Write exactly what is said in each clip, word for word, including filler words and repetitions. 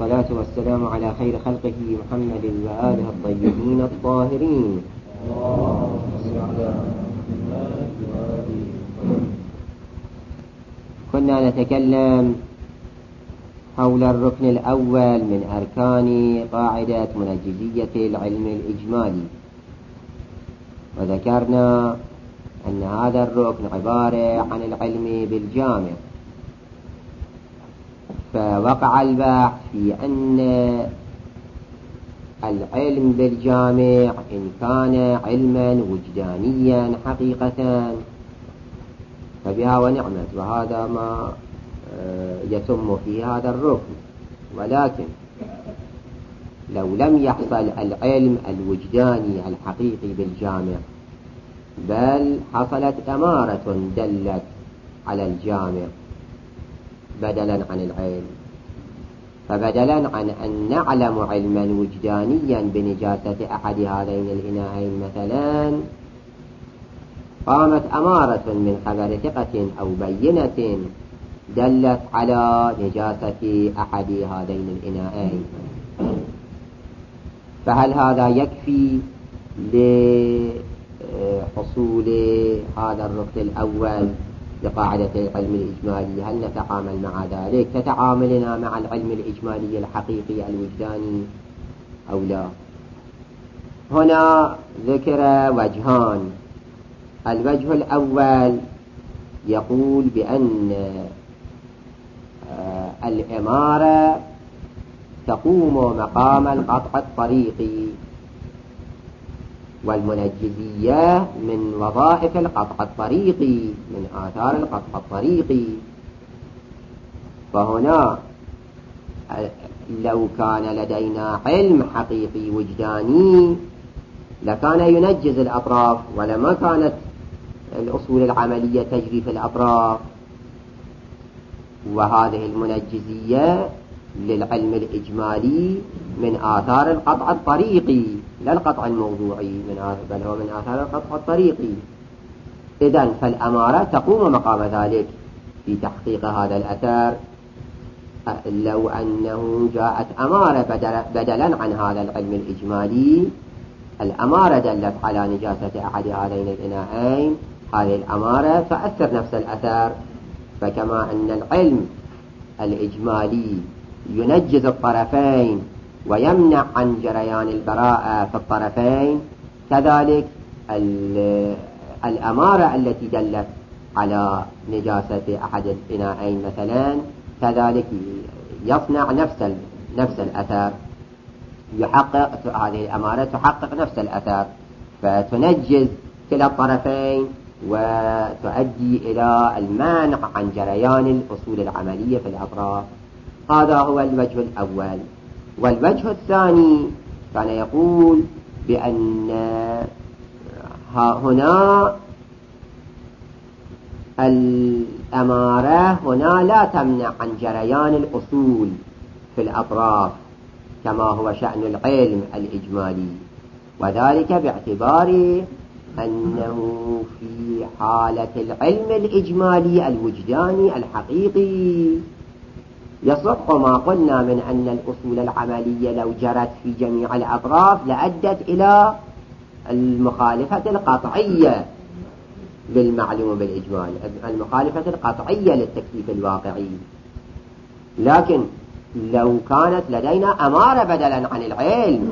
والصلاة والسلام على خير خلقه محمد وآله الطيبين الطاهرين. كنا نتكلم حول الركن الأول من أركان قاعدة منجزية العلم الإجمالي، وذكرنا أن هذا الركن عبارة عن العلم بالجامع، فوقع البحث في أن العلم بالجامع إن كان علما وجدانيا حقيقة فبها ونعمت، وهذا ما يتم في هذا الركن. ولكن لو لم يحصل العلم الوجداني الحقيقي بالجامع، بل حصلت أمارة دلت على الجامع بدلا عن العلم، فبدلا عن أن نعلم علما وجدانيا بنجاسة أحد هذين الإناءين مثلا، قامت أمارة من خبر ثقة أو بينة دلت على نجاسة أحد هذين الإناءين، فهل هذا يكفي لحصول هذا الركن الأول لقاعدة العلم الإجمالي؟ هل نتعامل مع ذلك كتعاملنا مع العلم الإجمالي الحقيقي الوجداني أو لا؟ هنا ذكر وجهان. الوجه الأول يقول بأن الإمارة تقوم مقام القطع الطريقي، والمنجزية من وظائف القطع الطريقي، من آثار القطع الطريقي. فهنا لو كان لدينا علم حقيقي وجداني لكان ينجز الأطراف، ولما كانت الأصول العملية تجري في الأطراف. وهذه المنجزية للعلم الإجمالي من آثار القطع الطريقي، لا القطع الموضوعي، من بل هو من آثار القطع الطريقي. إذن فالأمارة تقوم مقام ذلك في تحقيق هذا الأثر. لو أنه جاءت أمارة بدلا عن هذا العلم الإجمالي، الأمارة دلت على نجاسة أحد هذين الإناءين، هذه الأمارة تؤثر نفس الأثر. فكما أن العلم الإجمالي ينجز الطرفين ويمنع عن جريان البراءة في الطرفين، كذلك الأمارة التي دلت على نجاسة أحد الإناءين مثلا كذلك يصنع نفس نفس الأثر، يحقق هذه الأمارة تحقق نفس الأثر، فتنجز كلا الطرفين وتؤدي إلى المانع عن جريان الأصول العملية في الأطراف. هذا هو الوجه الأول. والوجه الثاني كان يقول بأن هنا الأمارة هنا لا تمنع عن جريان الأصول في الأطراف كما هو شأن العلم الإجمالي، وذلك باعتبار أنه في حالة العلم الإجمالي الوجداني الحقيقي يصح ما قلنا من أن الأصول العملية لو جرت في جميع الأطراف لأدت إلى المخالفة القطعية للمعلوم بالإجمال، المخالفة القطعية للتكليف الواقعي. لكن لو كانت لدينا أمارة بدلا عن العلم،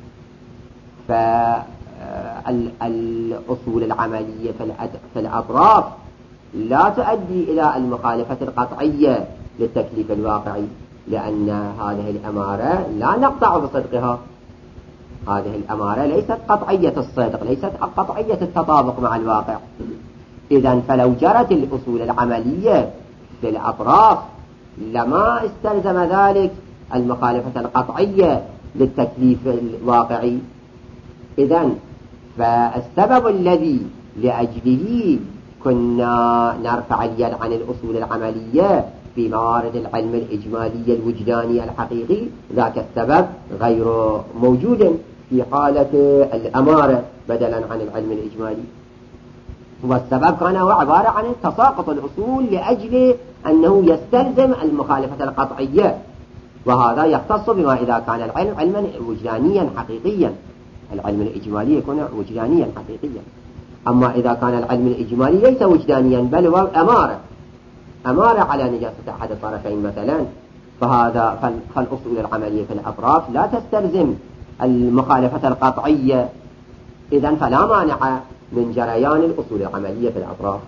فالأصول العملية في الأطراف لا تؤدي إلى المخالفة القطعية للتكليف الواقعي، لأن هذه الأمارة لا نقطع بصدقها. هذه الأمارة ليست قطعية الصدق، ليست قطعية التطابق مع الواقع. إذن فلو جرت الأصول العملية في الأطراف لما استلزم ذلك المخالفة القطعية للتكليف الواقعي. إذن فالسبب الذي لأجله كنا نرفع اليد عن الأصول العملية في موارد العلم الإجمالي الوجداني الحقيقي، ذاك السبب غير موجود في حالة الأمارة بدلا عن العلم الإجمالي. والسبب كان هو عبارة عن تساقط الأصول لأجل أنه يستلزم المخالفة القطعية وهذا يختص بما إذا كان العلم علما وجدانيا حقيقيا. العلم الإجمالي يكون وجدانيا حقيقيا. أما إذا كان العلم الإجمالي ليس وجدانيا بل هو أمارة أمارة على نجاسة أحد الطرفين مثلا، فهذا فالأصول العملية في الأطراف لا تستلزم المخالفة القطعية، إذن فلا مانع من جريان الأصول العملية في الأطراف.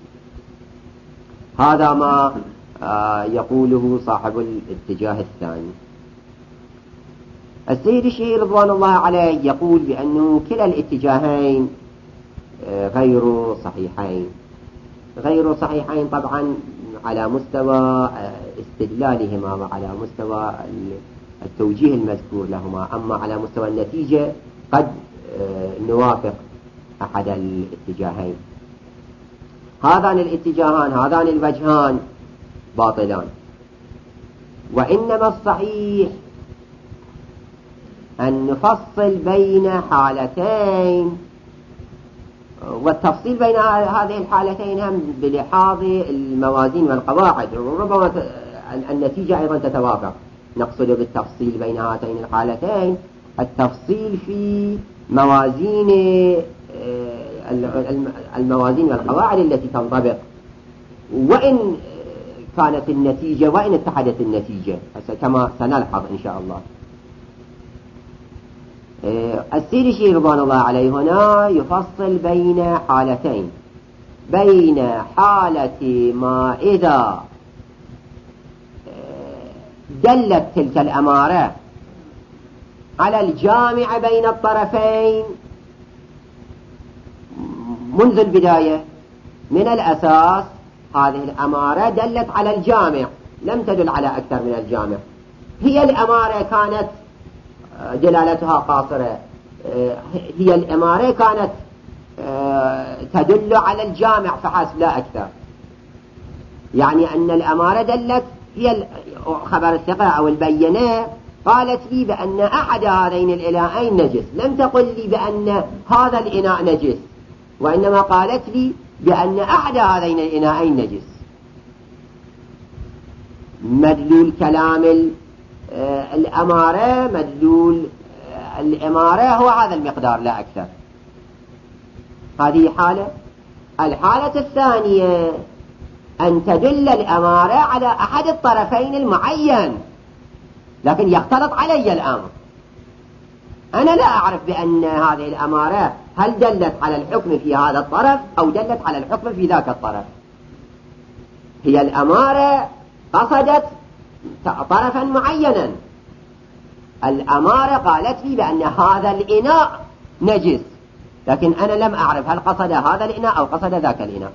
هذا ما يقوله صاحب الاتجاه الثاني. السيد الشيخ رضوان الله عليه يقول بأنه كلا الاتجاهين غير صحيحين. غير صحيحين طبعا على مستوى استدلالهما وعلى مستوى التوجيه المذكور لهما، أما على مستوى النتيجة قد نوافق أحد الاتجاهين. هذان الاتجاهان هذان الوجهان باطلان، وإنما الصحيح أن نفصل بين حالتين، والتفصيل بين هذه الحالتين هم بلحاظ الموازين والقواعد، وربما النتيجة أيضا تتوافق. نقصد بالتفصيل بين هاتين الحالتين التفصيل في موازين الموازين والقواعد التي تنطبق، وإن كانت النتيجة وإن اتحدت النتيجة كما سنلحظ إن شاء الله. السيد الشيخ رضوان الله عليه هنا يفصل بين حالتين، بين حالة ما إذا دلت تلك الأمارة على الجامع بين الطرفين منذ البداية. من الأساس هذه الأمارة دلت على الجامع، لم تدل على أكثر من الجامع. هي الأمارة كانت دلالتها قاصرة، هي الأمارة كانت تدل على الجامع فحسب لا أكثر، يعني أن الأمارة دلت هي خبر الثقة أو البينة قالت لي بأن أحد هذين الإناءين نجس، لم تقل لي بأن هذا الإناء نجس، وإنما قالت لي بأن أحد هذين الإناءين نجس. مدلول كلام الأمارة مدلول الأمارة هو هذا المقدار لا أكثر. هذه حالة. الحالة الثانية أن تدل الأمارة على أحد الطرفين المعين، لكن يختلط علي الأمر. أنا لا أعرف بأن هذه الأمارة هل دلت على الحكم في هذا الطرف أو دلت على الحكم في ذاك الطرف. هي الأمارة قصدت طرفا معينا، الأمارة قالت لي بأن هذا الإناء نجس، لكن أنا لم أعرف هل قصد هذا الإناء أو قصد ذاك الإناء.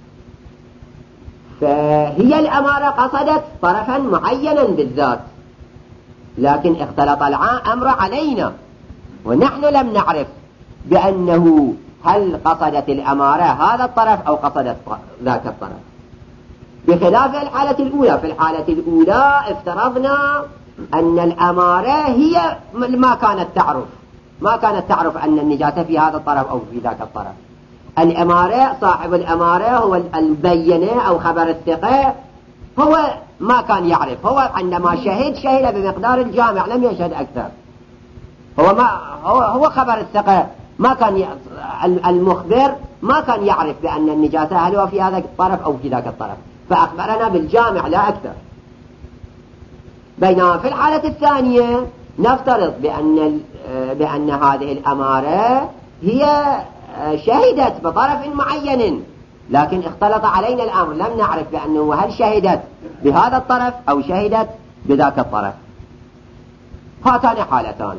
فهي الأمارة قصدت طرفا معينا بالذات، لكن اختلط الأمر علينا ونحن لم نعرف بأنه هل قصدت الأمارة هذا الطرف أو قصدت ذاك الطرف، بخلاف الحالة الأولى. في الحالة الأولى افترضنا أن الأمارة هي ما كانت تعرف ما كانت تعرف أن النجاسة في هذا الطرف أو في ذاك الطرف. الأمارة صاحب الأمارة هو البينة أو خبر الثقة، هو ما كان يعرف، هو عندما شهد شهد بمقدار الجامع لم يشهد أكثر. هو ما هو هو خبر الثقة ما كان ي... المخبر ما كان يعرف بأن النجاسة هل هو في هذا الطرف أو في ذاك الطرف، فأخبرنا بالجامع لا أكثر. بينما في الحالة الثانية نفترض بأن بأن هذه الأمارة هي شهدت بطرف معين، لكن اختلط علينا الأمر، لم نعرف بأنه هل شهدت بهذا الطرف أو شهدت بذاك الطرف. هاتان حالتان.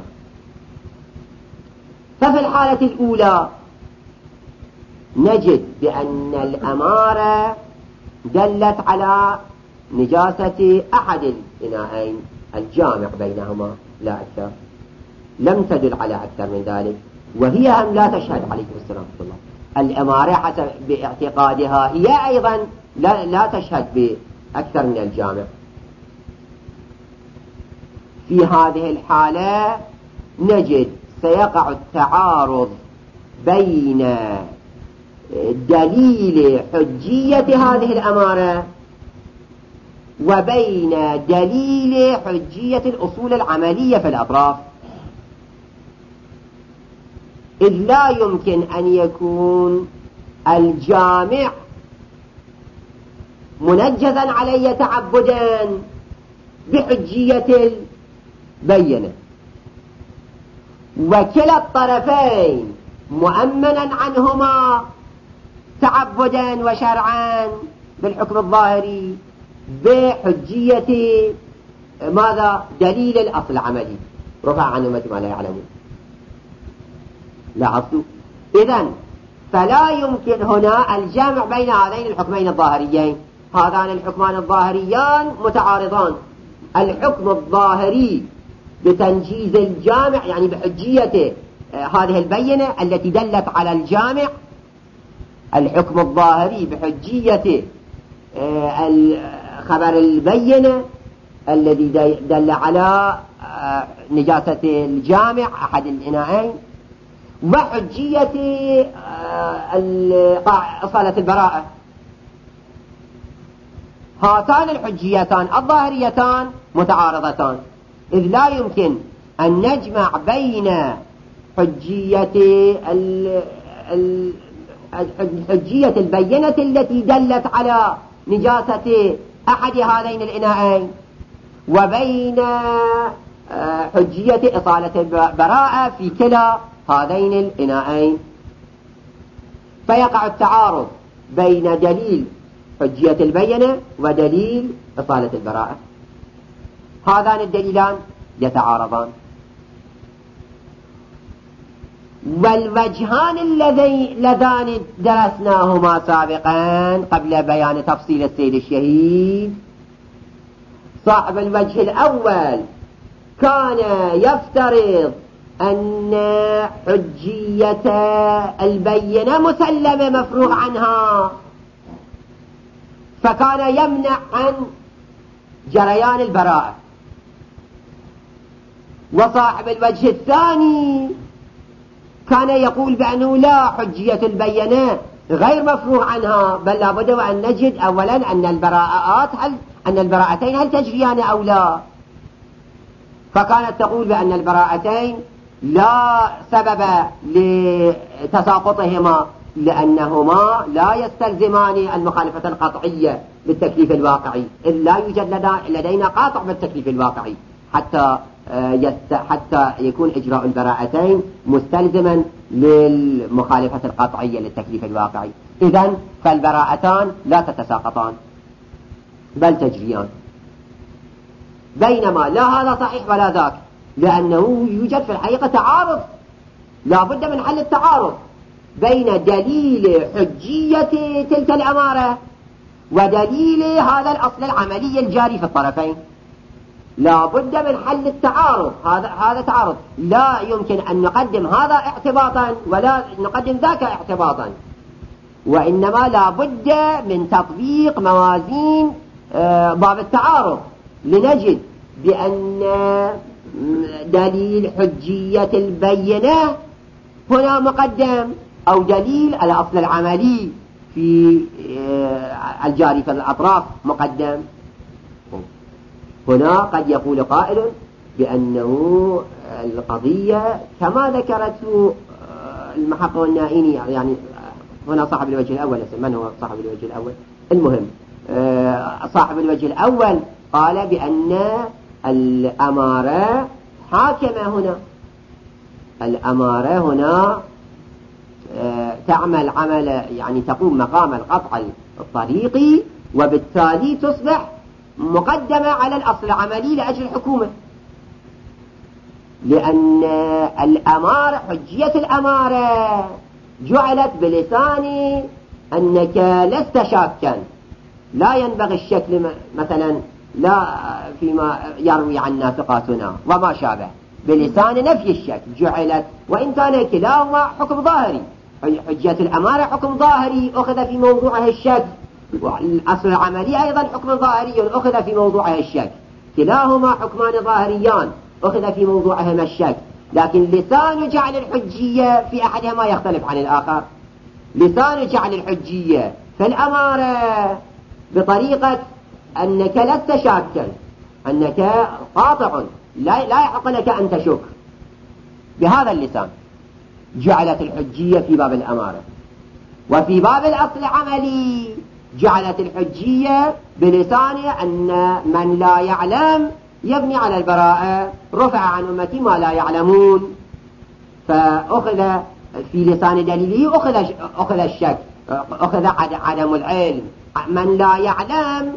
ففي الحالة الأولى نجد بأن الأمارة دلت على نجاسة أحد الإناءين الجامع بينهما لا أكثر، لم تدل على أكثر من ذلك، وهي هم لا تشهد عليه السلام الله. الأمارة حسب باعتقادها هي أيضا لا, لا تشهد بأكثر من الجامع. في هذه الحالة نجد سيقع التعارض بين دليل حجية هذه الأمارة وبين دليل حجية الأصول العملية في الأطراف، إذ لا يمكن أن يكون الجامع منجزا علي تعبدا بحجية البينة، وكلا الطرفين مؤمنا عنهما تعبدا وشرعا بالحكم الظاهري بحجية ماذا؟ دليل الأصل العملي رفع عن أمة ما لا يعلمون. لاحظتوا؟ إذن فلا يمكن هنا الجمع بين هذين الحكمين الظاهريين. هذان الحكمان الظاهريان متعارضان، الحكم الظاهري بتنجيز الجامع يعني بحجية هذه البينة التي دلت على الجامع، الحكم الظاهري بحجية خبر البينة الذي دل على نجاسة الجامع أحد الإناءين، وحجية إصالة البراءة. هاتان الحجيتان الظاهريتان متعارضتان، إذ لا يمكن أن نجمع بين حجية حجية البينة التي دلت على نجاسة أحد هذين الإناءين وبين حجية إصالة البراءة في كلا هذين الإناءين، فيقع التعارض بين دليل حجية البينة ودليل إصالة البراءة. هذان الدليلان يتعارضان، والوجهان اللذان درسناهما سابقا قبل بيان تفصيل السيد الشهيد، صاحب الوجه الأول كان يفترض أن حجية البينة مسلمة مفروغ عنها، فكان يمنع عن جريان البراءة. وصاحب الوجه الثاني كان يقول بأنه لا، حجية البينة غير مفروغ عنها، بل لابد وأن نجد أولا أن البراءات هل أن البراءتين هل تجريان أو لا. فكانت تقول بأن البراءتين لا سبب لتساقطهما، لأنهما لا يستلزمان المخالفة القطعية بالتكليف الواقعي، إذ لا يوجد لدينا قاطع بالتكليف الواقعي حتى حتى يكون إجراء البراءتين مستلزما للمخالفة القطعية للتكليف الواقعي. إذن فالبراءتان لا تتساقطان بل تجريان، بينما لا هذا صحيح ولا ذاك، لأنه يوجد في الحقيقة تعارض، لا بد من حل التعارض بين دليل حجية تلك الأمارة ودليل هذا الأصل العملي الجاري في الطرفين. لا بد من حل التعارض، هذا هذا تعارض، لا يمكن أن نقدم هذا اعتباطا ولا نقدم ذاك اعتباطا، وإنما لا بد من تطبيق موازين باب التعارض لنجد بأن دليل حجية البينة هنا مقدم، أو دليل الأصل العملي في الجاري في الأطراف مقدم. هنا قد يقول قائل بأنه القضية كما ذكرته المحقق والنائيني، يعني هنا صاحب الوجه الأول، من هو صاحب الوجه الأول؟ المهم صاحب الوجه الأول قال بأن الأمارة حاكمة هنا، الأمارة هنا تعمل عمل يعني تقوم مقام القطع الطريقي، وبالتالي تصبح مقدمة على الأصل العملي لأجل الحكومة، لأن الأمارة حجية الأمارة جعلت بلسان أنك لست شاكا، لا ينبغي الشك مثلا لا فيما يروي عنا ثقاتنا وما شابه، بلسان نفي الشك جعلت، وإن كان كلاهما حكم ظاهري، حجية الأمارة حكم ظاهري أخذ في موضوعه الشك، والأصل العملي أيضا حكم ظاهري أخذ في موضوعه الشك، كلاهما حكمان ظاهريان أخذ في موضوعهما الشك، لكن لسان جعل الحجية في أحدهما يختلف عن الآخر. لسان جعل الحجية في الأمارة بطريقة أنك لست شاكا، أنك قاطع، لا, لا يحق لك أن تشك بهذا اللسان. جعلت الحجية في باب الأمارة. وفي باب الأصل العملي جعلت الحجية بلسان أن من لا يعلم يبني على البراءة، رفع عن أمتي ما لا يعلمون، فأخذ في لسان دليله أخذ, أخذ الشك، أخذ عدم العلم. من لا يعلم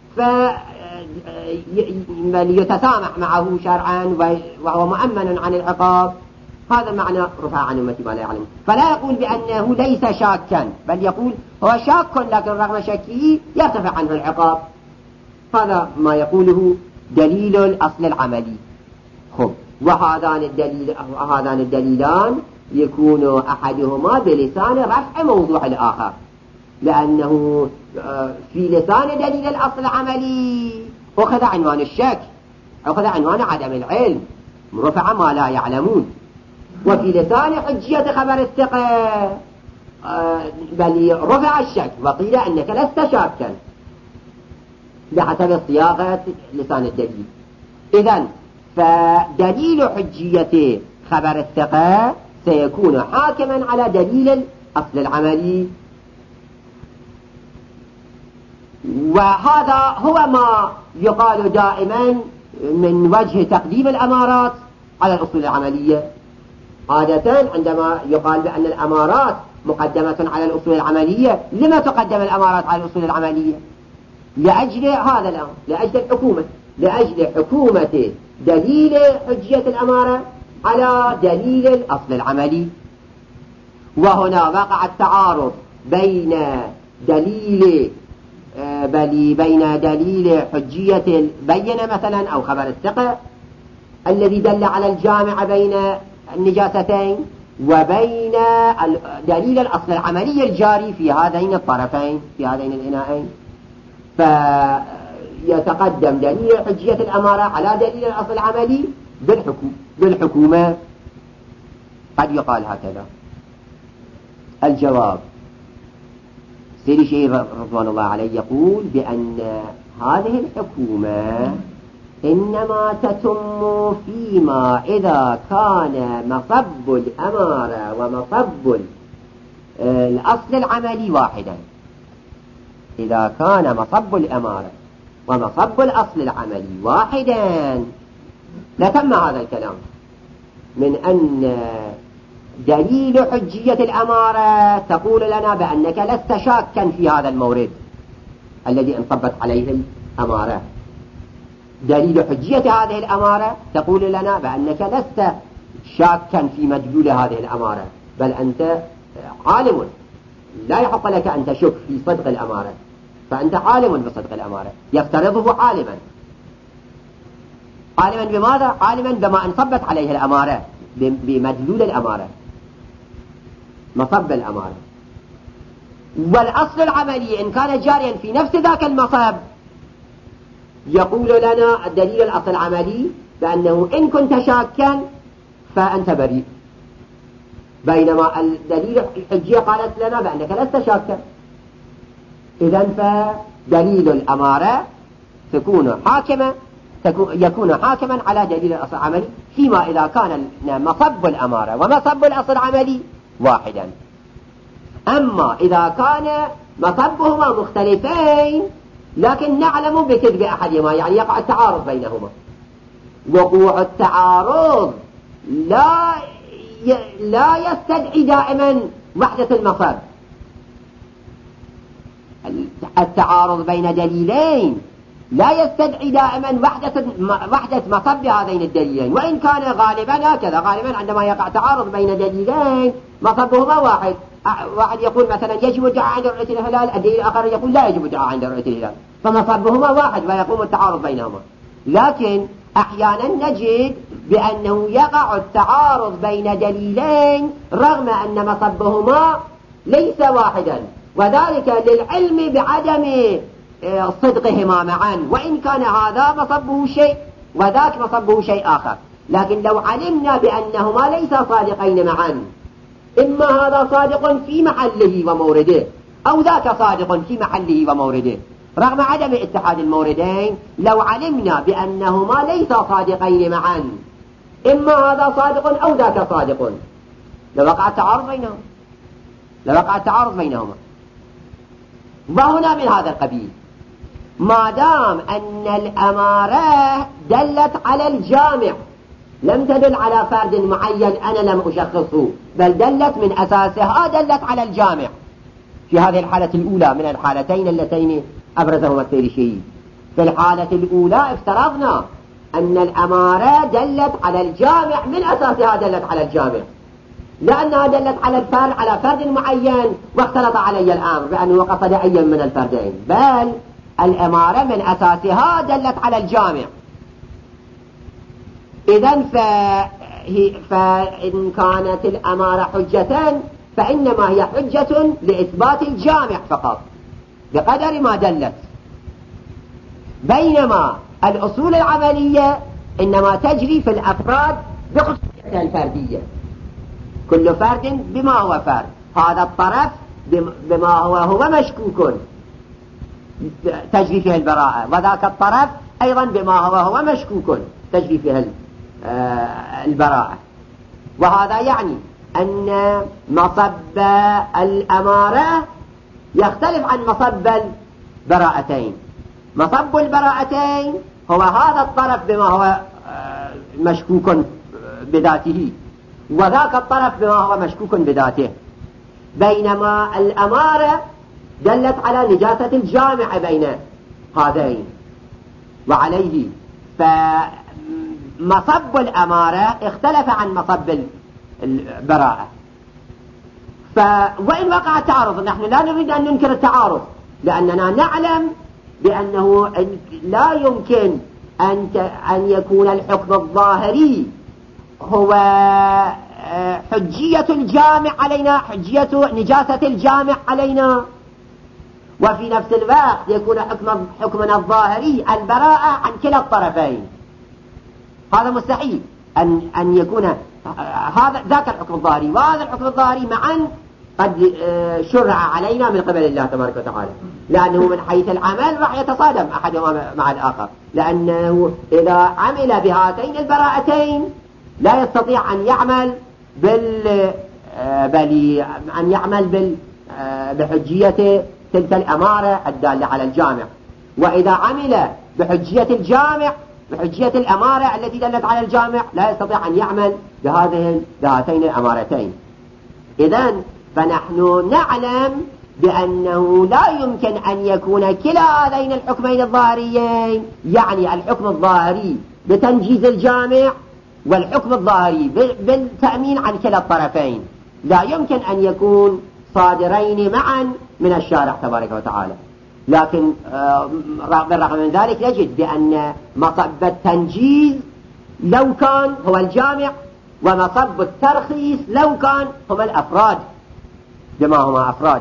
فليتسامح معه شرعا وهو مؤمن عن العقاب. هذا معنى رفع عن أمتي ما لا يعلم. فلا يقول بأنه ليس شاكا، بل يقول هو شاك لكن رغم شكه يرتفع عنه العقاب. هذا ما يقوله دليل الأصل العملي. خب، وهذان الدليل وهذان الدليلان يكون أحدهما بلسان رفع موضوع الآخر، لأنه في لسان دليل الأصل العملي أخذ عنوان الشك، أخذ عنوان عدم العلم، رفع ما لا يعلمون. وفي لسان حجية خبر الثقة بل رفع الشك وقيل أنك لست شاكا بحسب صياغة لسان الدليل. إذن فدليل حجية خبر الثقة سيكون حاكما على دليل الأصل العملي. وهذا هو ما يقال دائما من وجه تقديم الأمارات على الأصول العملية. عادة عندما يقال بأن الأمارات مقدمة على الأصول العملية، لما تقدم الأمارات على الأصول العملية؟ لأجل هذا الأمر، لأجل الحكومة، لأجل حكومة دليل حجية الأمارة على دليل الأصل العملي. وهنا وقع التعارض بين دليل بل بين دليل حجية البينة مثلا أو خبر الثقة الذي دل على الجامع بين النجاستين، وبين دليل الأصل العملي الجاري في هذين الطرفين، في هذين الإناءين. فيتقدم دليل حجية الأمارة على دليل الأصل العملي بالحكومة. قد يقال هكذا. الجواب: سيدي شيخ رضوان الله عليه يقول بأن هذه الحكومة إنما تتم فيما إذا كان مصب الأمارة ومصب الأصل العملي واحدا. إذا كان مصب الأمارة ومصب الأصل العملي واحدا لتم هذا الكلام من أن دليل حجية الأمارة تقول لنا بأنك لست شاكا في هذا المورد الذي انصبت عليه الأمارة. دليل حجية هذه الأمارة تقول لنا بأنك لست شاكا في مدلول هذه الأمارة، بل أنت عالم، لا يحق لك أن تشك في صدق الأمارة، فأنت عالم بصدق الأمارة، يفترضه عالما. عالما بماذا؟ عالما بما انصبت عليه الأمارة، بمدلول الأمارة، مصب الأمارة. والأصل العملي إن كان جاريا في نفس ذاك المصب يقول لنا الدليل الأصل العملي بأنه إن كنت شاكا فأنت بريء، بينما الدليل الحجية قالت لنا بأنك لست شاكا. إذن فدليل الأمارة تكون حاكمة يكون حاكما على دليل الأصل العملي فيما إذا كان مصب الأمارة ومصب الأصل العملي واحدا. أما إذا كان مصبهما مختلفين لكن نعلم بكذب أحدهما، يعني يقع التعارض بينهما، وقوع التعارض لا ي... لا يستدعي دائما وحدة المصب. التعارض بين دليلين لا يستدعي دائما وحدة وحدة مصب هذين الدليلين، وإن كان غالبا هكذا. غالبا عندما يقع تعارض بين دليلين مصبهما واحد، واحد يقول مثلا يجب الدعاء عند رؤية الهلال، الدليل الآخر يقول لا يجب الدعاء عند رؤية الهلال، فمصبهما واحد ويقوم التعارض بينهما. لكن أحيانا نجد بأنه يقع التعارض بين دليلين رغم أن مصبهما ليس واحدا، وذلك للعلم بعدم صدقهما معا، وإن كان هذا مصبه شيء وذاك مصبه شيء آخر. لكن لو علمنا بأنهما ليس صادقين معا، إما هذا صادق في محله ومورده أو ذاك صادق في محله ومورده، رغم عدم اتحاد الموردين لو علمنا بأنهما ليسا صادقين معا، إما هذا صادق أو ذاك صادق، لوقع التعارض بينهما لوقع التعارض بينهما وهنا من هذا القبيل ما دام أن الأمارة دلت على الجامع لم تدل على فرد معين أنا لم أشخصه، بل دلت من أساسها دلت على الجامع في هذه الحالة الأولى من الحالتين اللتين أبرزهما السيرشي. في الحالة الأولى افترضنا أن الأمارة دلت على الجامع من أساسها دلت على الجامع، لأنها دلت على الفرد على فرد معين واختلط علي الأمر بأنه قصد أي من الفردين، بل الأمارة من أساسها دلت على الجامع. إذن فإن كانت الأمارة حجة فإنما هي حجة لإثبات الجامع فقط بقدر ما دلت، بينما الأصول العملية إنما تجري في الأفراد بخصوصيتها الفردية، كل فرد بما هو فرد، هذا الطرف بما هو هو مشكوك تجري فيه البراءة، وذاك الطرف أيضا بما هو هو مشكوك تجري فيه البراءة. وهذا يعني أن مصب الأمارة يختلف عن مصب البراءتين. مصب البراءتين هو هذا الطرف بما هو مشكوك بذاته، وذاك الطرف بما هو مشكوك بذاته، بينما الأمارة دلت على نجاسة الجامع بين هذين، وعليه فمصب الأمارة اختلف عن مصب البراءة. ف... وإن وقع التعارض نحن لا نريد أن ننكر التعارض، لأننا نعلم بأنه لا يمكن أن, ت... أن يكون الحكم الظاهري هو حجية الجامع علينا، حجية نجاسة الجامع علينا، وفي نفس الوقت يكون حكم حكمنا الظاهري البراءة عن كلا الطرفين. هذا مستحيل أن أن يكون هذا ذاك الحكم الظاهري وهذا الحكم الظاهري معا قد شرع علينا من قبل الله تبارك وتعالى، لأنه من حيث العمل راح يتصادم أحدهما مع الآخر، لأنه إذا عمل بهاتين البراءتين لا يستطيع أن يعمل بال بل أن يعمل بال بحجية تلك الأمارة الدالة على الجامع، وإذا عمل بحجية الجامع بحجية الأمارة التي دلت على الجامع لا يستطيع أن يعمل بهذه بهاتين الأمارتين. إذن فنحن نعلم بأنه لا يمكن أن يكون كلا هذين الحكمين الظاهريين، يعني الحكم الظاهري بتنجيز الجامع والحكم الظاهري بالتأمين عن كلا الطرفين، لا يمكن أن يكون صادرين معا من الشارع تبارك وتعالى. لكن بالرغم من ذلك نجد بأن مصب التنجيز لو كان هو الجامع، ومصب الترخيص لو كان هم الأفراد بما هما أفراد،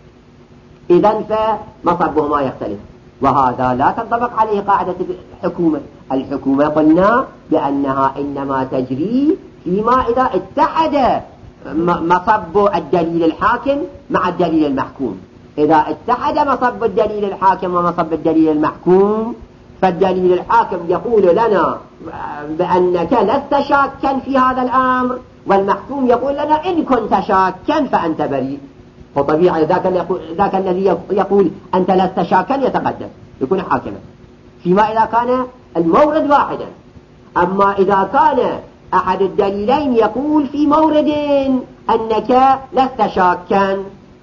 إذن فمصبهما يختلف، وهذا لا تنطبق عليه قاعدة الحكومة. الحكومة قلنا بأنها إنما تجري فيما إذا اتحد مصب الدليل الحاكم مع الدليل المحكوم. إذا اتحد مصب الدليل الحاكم ومصب الدليل المحكوم، فالدليل الحاكم يقول لنا بأنك لست شاكا في هذا الأمر، والمحكوم يقول لنا إن كنت شاكا فأنت بريء. فطبيعي ذاك, ذاك الذي يقول أنت لست شاكا يتقدم يكون حاكما فيما إذا كان المورد واحدا. أما إذا كان أحد الدليلين يقول في مورد أنك لست شاكا،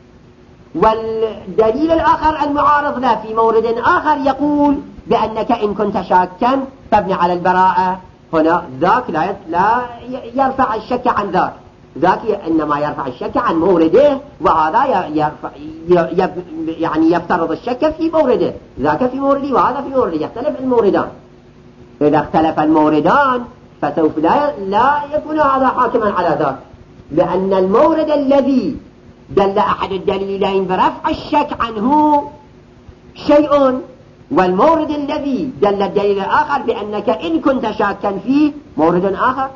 والدليل الآخر المعارض له في مورد آخر يقول بأنك إن كنت شاكا فابني على البراءة، هنا ذاك لا لا يرفع الشك عن ذاك، ذاك إنما يرفع الشك عن مورده، وهذا يرفع يعني يفترض الشك في مورده، ذاك في مورده وهذا في مورده، يختلف الموردان. إذا اختلف الموردان فسوف لا لا يكون هذا حاكما على ذاك، لأن المورد الذي دل أحد الدليلين برفع الشك عنه شيء، والمورد الذي دل الدليل الآخر بأنك إن كنت شاكا فيه مورد آخر،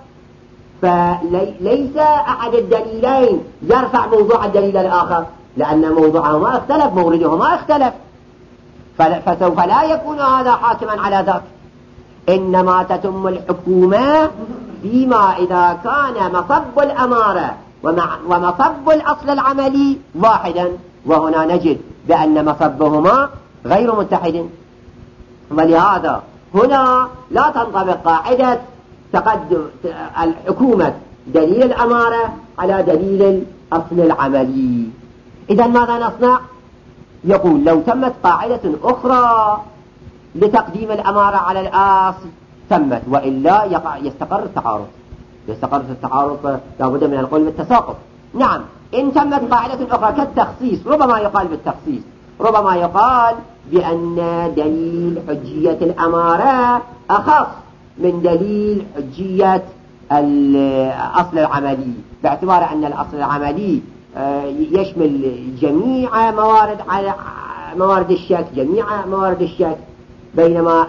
فليس أحد الدليلين يرفع موضوع الدليل الآخر، لأن موضوعهما اختلف، موردهما اختلف. فسوف لا يكون هذا حاكما على ذاك، إنما تتم الحكومة فيما إذا كان مصب الأمارة ومصب الأصل العملي واحدا، وهنا نجد بأن مصبهما غير متحد، ولهذا هنا لا تنطبق قاعدة تقدم الحكومة دليل الأمارة على دليل الأصل العملي. إذا ماذا نصنع؟ يقول لو تمت قاعدة أخرى لتقديم الأمارة على الأصل تمت، وإلا يقع يستقر التعارض. يستقر التعارض لابد من القول بالتساقط. نعم، إن تمت قاعدة أخرى كالتخصيص، ربما يقال بالتخصيص، ربما يقال بأن دليل حجية الأمارة أخص من دليل حجية الأصل العملي، باعتبار أن الأصل العملي يشمل جميع موارد على موارد الشك، جميع موارد الشك، بينما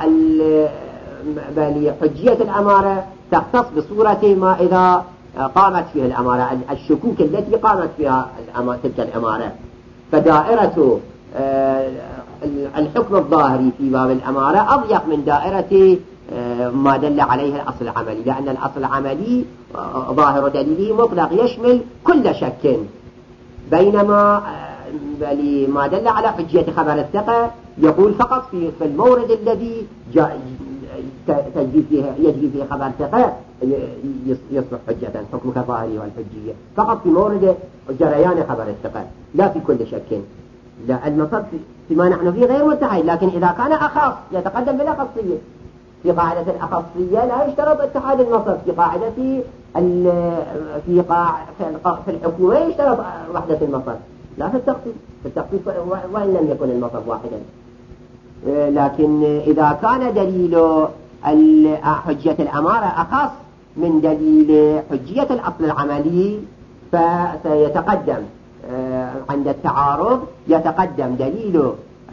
حجية الأمارة تختص بصورة ما إذا قامت فيها الأمارة، الشكوك التي قامت فيها تلك الأمارة. فدائرة الحكم الظاهري في باب الأمارة أضيق من دائرة ما دل عليه الأصل العملي، لأن الأصل العملي ظاهر دليله مطلق يشمل كل شك، بينما ما دل على حجية خبر الثقة يقول فقط في المورد الذي تجري فيه يجري فيه خبر الثقة يصبح حجة، حكم كظاهره والحجية فقط في مورد جريان خبر الثقة، لا في كل شك. لا، النصب فيما نحن فيه غير متحد، لكن إذا كان أخص يتقدم بالأخصية. في قاعدة الأخصية لا يشترط اتحاد النصب، في قاعدة في قاع في الحكومة يشترط وحدة النصب، لا في التخصيص. في التخصيص وإن لم يكن النصب واحدا. لكن إذا كان دليل حجية الأمارة أخص من دليل حجية الأصل العملي فسيتقدم عند التعارض يتقدم دليل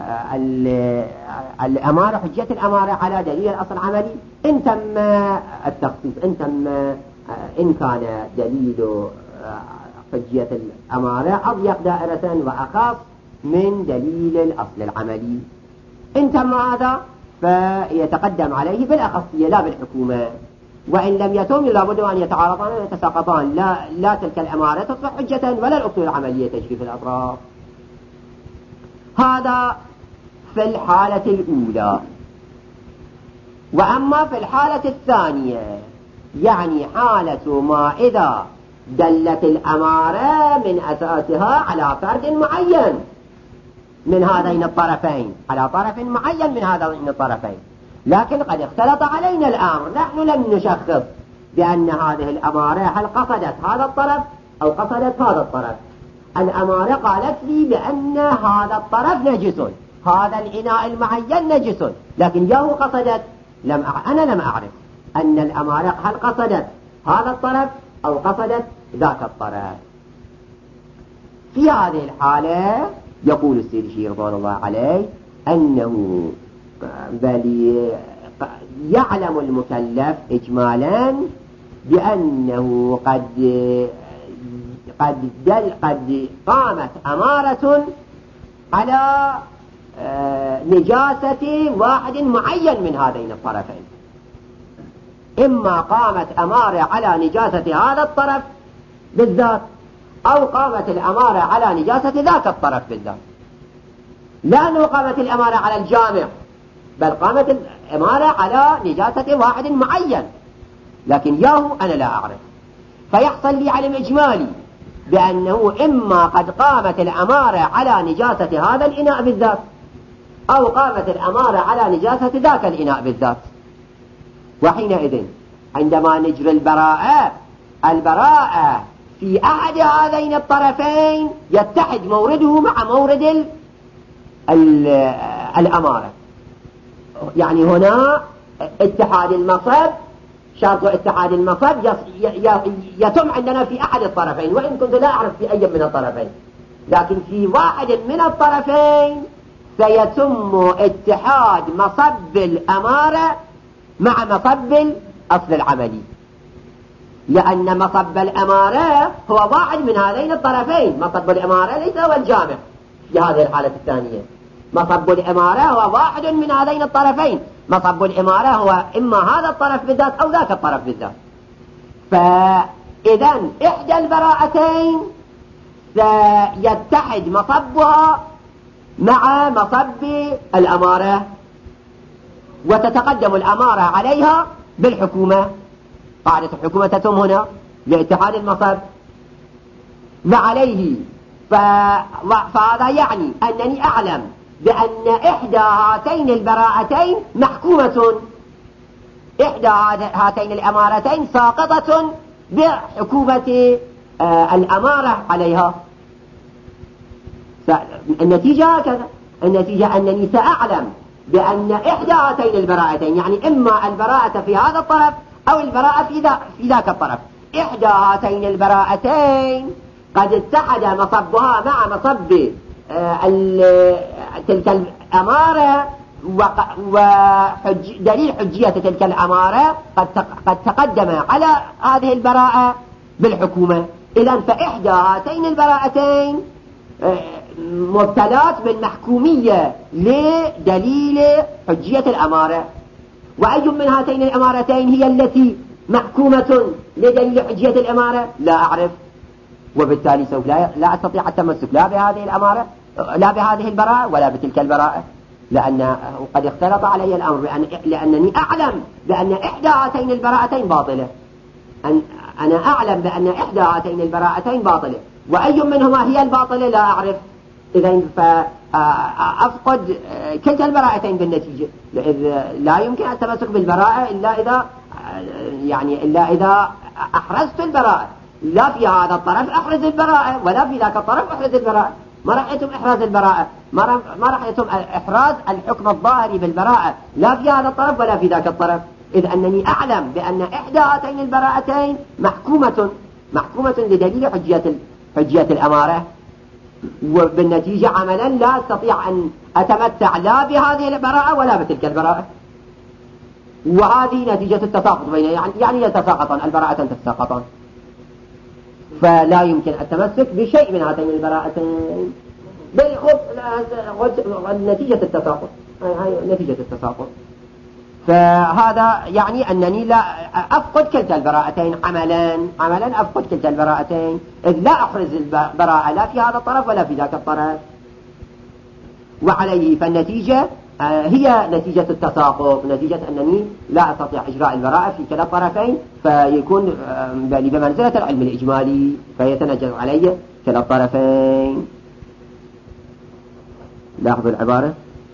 الأمارة حجية الأمارة على دليل الأصل العملي إن تم التخصيص، إن تم إن كان دليل حجية الأمارة أضيق دائرة وأخص من دليل الأصل العملي. إن تم هذا فيتقدم عليه بالأخصية لا بالحكومة، وإن لم يتم لابد أن يتعارضان ويتساقطان، لا, لا تلك الأمارة تصبح حجة ولا الأصول العملية تجري في الأطراف. هذا في الحالة الأولى. وأما في الحالة الثانية يعني حالة ما إذا دلت الأمارة من أساسها على فرد معين من هذين الطرفين، على طرف معين من هذين الطرفين، لكن قد اختلط علينا الأمر، نحن لم نشخص بأن هذه الأمارة هل قصدت هذا الطرف أو قصدت هذا الطرف. الأمارة قالت لي بأن هذا الطرف نجس، هذا الإناء المعين نجس، لكن ياهو قصدت لم أع... أنا لم أعرف أن الأمارة هل قصدت هذا الطرف أو قصدت ذاك الطرف. في هذه الحالة يقول السيرشي رضوان الله عليه أنه بل يعلم المكلف إجمالا بأنه قد قد دل قد قامت أمارة على نجاسة واحد معين من هذين الطرفين، إما قامت أمارة على نجاسة هذا الطرف بالذات أو قامت الأمارة على نجاسة ذاك الطرف بالذات. لا أنه قامت الأمارة على الجامع، بل قامت الأمارة على نجاسة واحد معين، لكن ياهو أنا لا أعرف. فيحصل لي علم إجمالي بأنه إما قد قامت الأمارة على نجاسة هذا الإناء بالذات أو قامت الأمارة على نجاسة ذاك الإناء بالذات. وحينئذ عندما نجري البراءة، البراءة في أحد هذين الطرفين يتحد مورده مع مورد ال ال الأمارة. يعني هنا اتحاد المصب، شرط اتحاد المصب يتم عندنا في أحد الطرفين، وإن كنت لا أعرف في أي من الطرفين، لكن في واحد من الطرفين سيتم اتحاد مصب الأمارة مع مصب الأصل العملي، لأن مصب الأمارة هو واحد من هذين الطرفين. مصب الأمارة ليس هو الجامع في هذه الحالة الثانية، مصب الإمارة هو واحد من هذين الطرفين، مصب الإمارة هو إما هذا الطرف بالذات أو ذاك الطرف بالذات. فإذا إحدى البراءتين سيتحد مصبها مع مصب الأمارة، وتتقدم الأمارة عليها بالحكومة، قاعدة الحكومة تتم هنا لاتحاد المصب وعليه. فهذا يعني أنني أعلم بأن إحدى هاتين البراءتين محكومة، إحدى هاتين الأمارتين ساقطة بحكومة الأمارة عليها. النتيجة هكذا، النتيجة أنني سأعلم بأن إحدى هاتين البراءتين، يعني إما البراءة في هذا الطرف أو البراءة في, ذا في ذاك الطرف، إحدى هاتين البراءتين قد اتحد مصبها مع مصب تلك الأمارة، ودليل حجية تلك الأمارة قد تقدم على هذه البراءة بالحكومة. إذن فإحدى هاتين البراءتين مبتلات بالمحكومية لدليل حجية الأمارة. وأي من هاتين الأمارتين هي التي محكومة لدليل حجية الأمارة؟ لا أعرف، وبالتالي سوف لا, لا أستطيع التمسك لا بهذه الأمارة لا بهذه البراءة ولا بتلك البراءة، لأن قد اختلط علي الأمر بأن لأنني أعلم بأن إحدى هاتين البراءتين باطلة. أن أنا أعلم بأن إحدى هاتين البراءتين باطلة، وأي منهما هي الباطلة لا أعرف. إذن فأفقد كلتا البراءتين بالنتيجة، لا يمكن التمسك بالبراءة إلا إذا يعني إلا إذا أحرزت البراءة، لا في هذا الطرف أحرز البراءة ولا في ذاك الطرف أحرز البراءة. ما رأيتم إحراز البراءة، ما رأيتم إحراز الحكم الظاهري بالبراءة لا في هذا الطرف ولا في ذاك الطرف. إذ أنني أعلم بأن إحدى هاتين البراءتين محكومة محكومة لدليل حجية حجية الأمارة، وبالنتيجة عملا لا أستطيع أن أتمتع لا بهذه البراءة ولا بتلك البراءة. وهذه نتيجة التساقط بين يعني يعني يتساقطان البراءتان تتساقطان، فلا يمكن التمسك بشيء من هاتين البراءتين بل نتيجة التساقط، هاي نتيجة التساقط. فهذا يعني أنني لا أفقد كلتا البراءتين عملا عملا أفقد كلتا البراءتين، إذ لا أحرز البراءة لا في هذا الطرف ولا في ذاك الطرف. وعليه فالنتيجة هي نتيجة التساقط، نتيجة أنني لا أستطيع إجراء البراءة في كلا الطرفين، فيكون بمنزلة العلم الإجمالي فيتنجز علي كلا الطرفين. لاحظوا العبارة.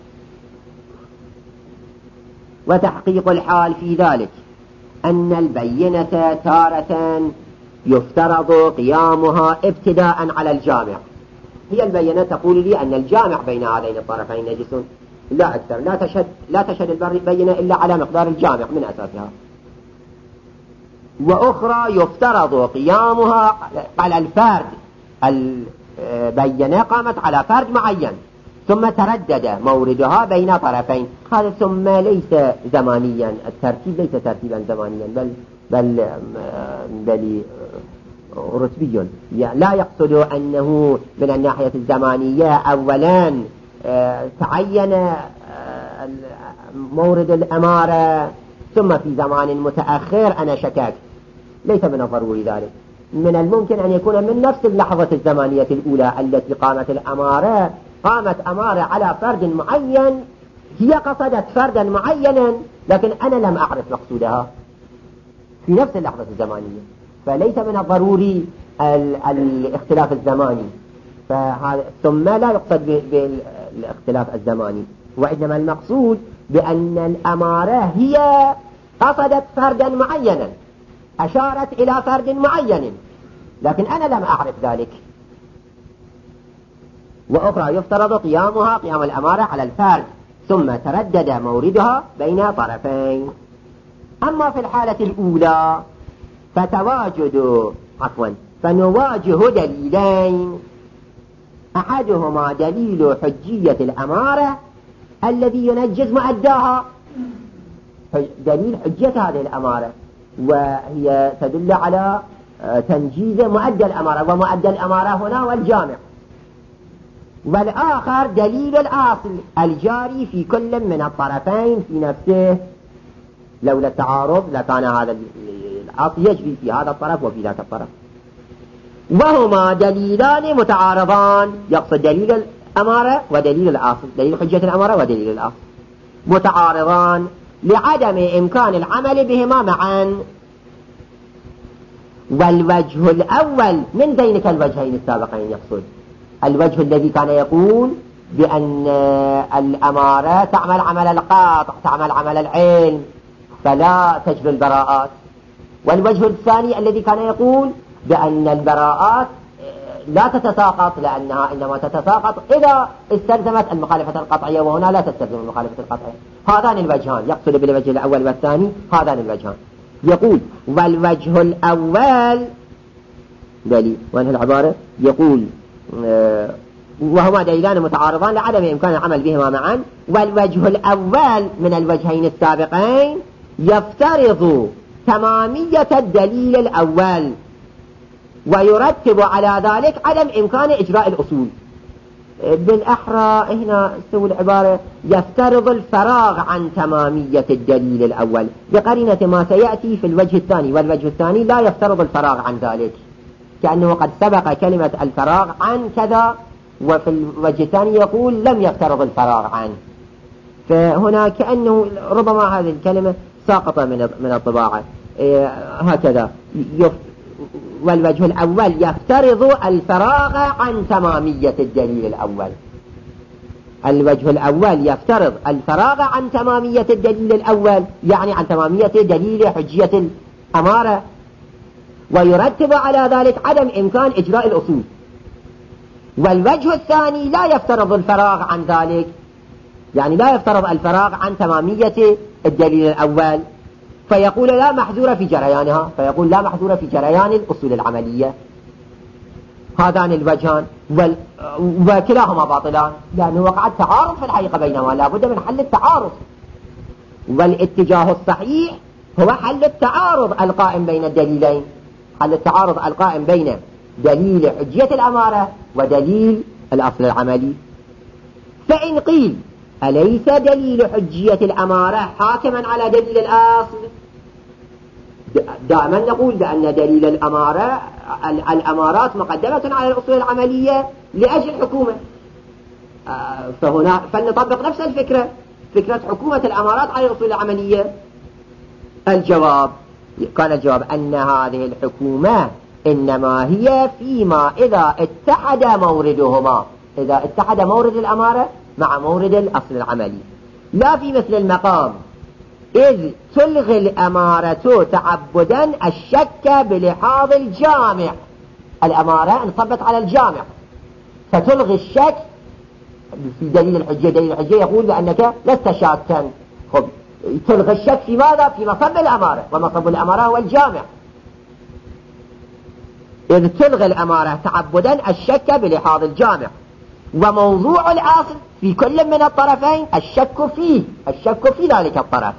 وتحقيق الحال في ذلك أن البينة تارة يفترض قيامها ابتداء على الجامع. هي البينة تقول لي أن الجامع بين هذين الطرفين نجس، لا أكثر، لا تشهد لا تشهد البينة إلا على مقدار الجامع من أساسها. وأخرى يفترض قيامها على الفرد، البينة قامت على فرد معين ثم تردد موردها بين طرفين. هذا ثم ليس زمانيا، الترتيب ليس ترتيبا زمانيا بل بل بل رتبي، يعني لا يقصد أنه من الناحية الزمانية أولا تعين مورد الأمارة ثم في زمان متأخر أنا شككت، ليس من الضروري ذلك. من الممكن أن يكون من نفس اللحظة الزمانية الأولى التي قامت الأمارة قامت أمارة على فرد معين، هي قصدت فردا معينا لكن أنا لم أعرف مقصودها في نفس اللحظة الزمانية، فليس من الضروري الاختلاف الزماني. فهذا ثم لا يقصد بالاختلاف الزماني، وإنما المقصود بأن الأمارة هي قصدت فردا معينا، أشارت إلى فرد معين لكن أنا لم أعرف ذلك. وأخرى يفترض قيامها قيام الأمارة على الفرد ثم تردد موردها بين طرفين. أما في الحالة الأولى فتواجد عفوا فنواجه دليلين، أحدهما دليل حجية الأمارة الذي ينجز مؤداها، دليل حجية هذه الأمارة وهي تدل على تنجيز مؤدى الأمارة، ومؤدى الأمارة هنا والجامع. والآخر دليل الأصل الجاري في كل من الطرفين في نفسه. لولا التعارض لكان هذا الأصل يجري في هذا الطرف وفي ذاك الطرف. وهما دليلان متعارضان، يقصد دليل الأمارة ودليل الأصل، دليل حجة الأمارة ودليل الأصل متعارضان لعدم إمكان العمل بهما معا. والوجه الأول من ذلك الوجهين السابقين، يقصد الوجه الذي كان يقول بأن الأمارة تعمل عمل القاطع، تعمل عمل العلم فلا تجري البراءات. والوجه الثاني الذي كان يقول بأن البراءات لا تتساقط لأنها إنما تتساقط إذا استلزمت المخالفة القطعية، وهنا لا تستلزم المخالفة القطعية. هذان الوجهان، يقصد بالوجه الأول والثاني هذان الوجهان. يقول والوجه الأول دليل، وأنها العبارة يقول آه وهما دليلان متعارضان لعدم إمكان العمل بهما معا. والوجه الأول من الوجهين السابقين يفترض تمامية الدليل الأول ويرتب على ذلك عدم إمكان إجراء الأصول. بالأحرى هنا سوى العبارة يفترض الفراغ عن تمامية الدليل الأول بقرينة ما سيأتي في الوجه الثاني، والوجه الثاني لا يفترض الفراغ عن ذلك، كأنه قد سبق كلمة الفراغ عن كذا، وفي الوجه الثاني يقول لم يفترض الفراغ عنه. فهنا كأنه ربما هذه الكلمة ساقطة من من الطباعة. إيه هكذا يف... والوجه الأول يفترض الفراغ عن تمامية الدليل الأول. الوجه الأول يفترض الفراغ عن تمامية الدليل الأول، يعني عن تمامية دليل حجية الأمارة، ويرتب على ذلك عدم إمكان إجراء الأصول. والوجه الثاني لا يفترض الفراغ عن ذلك، يعني لا يفترض الفراغ عن تمامية الدليل الأول، فيقول لا محذور في جريانها، فيقول لا محذور في جريان الأصول العملية. هذان الوجهان وال... وكلاهما باطلان، لأنه وقع التعارض في الحقيقة بينهما، لا بد من حل التعارض. والاتجاه الصحيح هو حل التعارض القائم بين الدليلين، حل التعارض القائم بين دليل حجية الأمارة ودليل الأصل العملي. فإن قيل أليس دليل حجية الأمارة حاكما على دليل الأصل؟ دائما نقول بأن دليل الأمارة الأمارات مقدمة على الأصول العملية لأجل الحكومة. فهنا فلنطبق نفس الفكرة، فكرة حكومة الأمارات على الأصول العملية. الجواب كان الجواب أن هذه الحكومة إنما هي فيما إذا اتحد موردهما، إذا اتحد مورد الأمارة مع مورد الأصل العملي، لا في مثل المقام إذ تلغي الأمارة تعبدا الشك بلحاظ الجامع. الأمارة انصبت على الجامع فتلغي الشك في دليل الحجة. دليل الحجة يقول بأنك لست شاكا، خب تلغي الشك في ماذا؟ في مصب الأمارة، ومصب الأمارة هو الجامع. إذ تلغي الأمارة تعبدا الشك بلحاظ الجامع، وموضوع الأصل في كل من الطرفين الشك فيه، الشك في ذلك الطرف،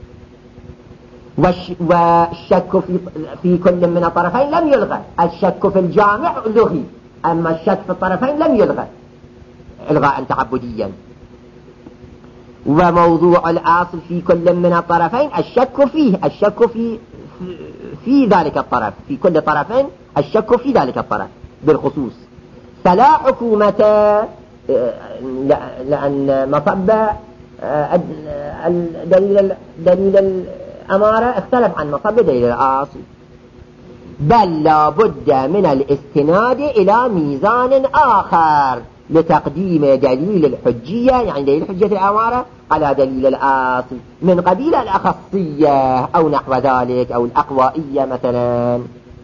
والشك في, في كل من الطرفين لم يلغى. الشك في الجامع لغي، أما الشك في الطرفين لم يلغى إلغاء تعبديا. وموضوع الأصل في كل من الطرفين الشك فيه، الشك في في ذلك الطرف، في كل طرفين الشك في ذلك الطرف بالخصوص. فلا حكومة، لأن مصب دليل دليل الأمارة اختلف عن مصب دليل الأصل، بل لا بد من الاستناد إلى ميزان آخر لتقديم دليل الحجية، يعني دليل حجية الأمارة على دليل الأصل من قبيل الأخصية أو نحو ذلك، أو الأقوائية مثلا.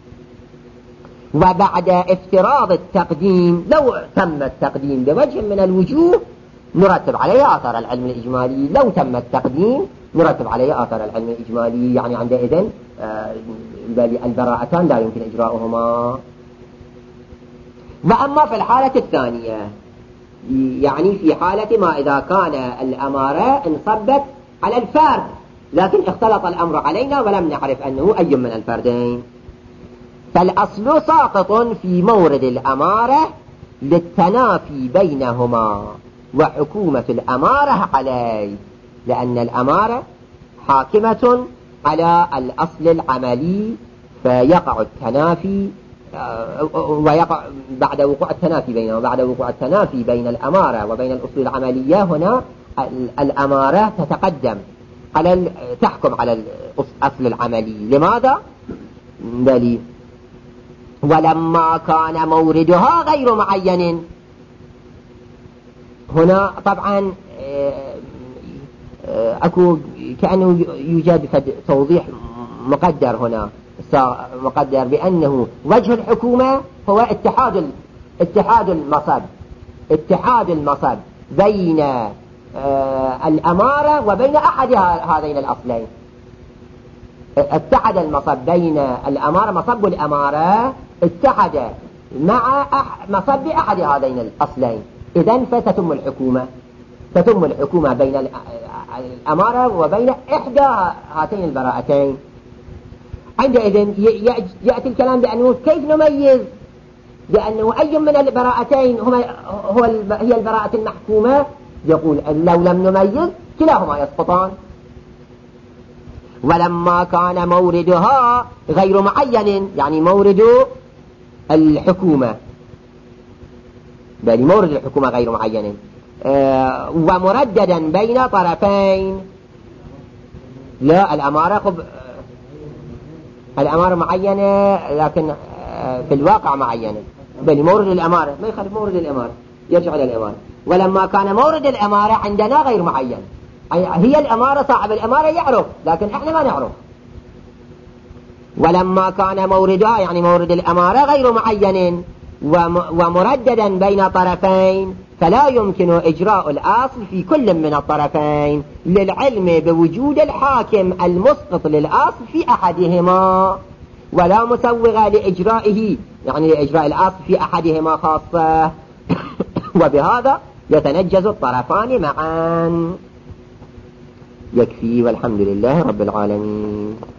وبعد افتراض التقديم، لو تم التقديم بوجه من الوجوه نرتب عليه آثار العلم الإجمالي، لو تم التقديم نرتب عليه آثار العلم الإجمالي، يعني عندئذ البراءتان لا يمكن إجراؤهما. وأما في الحالة الثانية، يعني في حالة ما إذا كان الأمارة انصبت على الفرد لكن اختلط الأمر علينا ولم نعرف أنه أي من الفردين، فالأصل ساقط في مورد الأمارة للتنافي بينهما وحكومة الأمارة عليه، لأن الأمارة حاكمة على الأصل العملي، فيقع التنافي ويقع بعد وقوع التنافي بينه وبعد وقوع التنافي بين الأمارة وبين الأصول العملية، هنا الأمارة تتقدم على تحكم على الأصل العملي. لماذا؟ بل ولما كان موردها غير معين. هنا طبعا أكو كأنه يوجد توضيح مقدر هنا مقدر بأنه وجه الحكومة هو اتحاد اتحاد المصب اتحاد المصب بين الأمارة وبين أحد هذين الأصلين. اتحد المصب بين الأمارة، مصب الأمارة اتحد مع مصب أحد هذين الأصلين، إذن فتتم الحكومة تتم الحكومة بين الأمارة وبين إحدى هاتين البراءتين. عندئذ يأتي الكلام بأنه كيف نميز بأنه أي من البراءتين هما هو هي البراءة المحكومة؟ يقول لو لم نميز كلاهما يسقطان. ولما كان موردها غير معين، يعني مورد الحكومة بل مورد الحكومة غير معين، آه ومرددا بين طرفين. لا، الأمارة خب الأمارة معينة لكن آه في الواقع معينة، بل مورد الأمارة ما يخالف مورد الأمارة، يرجع إلى الأمارة. ولما كان مورد الأمارة عندنا غير معين، هي الأمارة صاحب الأمارة يعرف لكن احنا ما نعرف. ولما كان موردها يعني مورد الأمارة غير معين ومرددا بين طرفين، فلا يمكن إجراء الأصل في كل من الطرفين للعلم بوجود الحاكم المسقط للأصل في أحدهما، ولا مسوغ لإجرائه يعني لإجراء الأصل في أحدهما خاصة. وبهذا يتنجز الطرفان معا. يكفي، والحمد لله رب العالمين.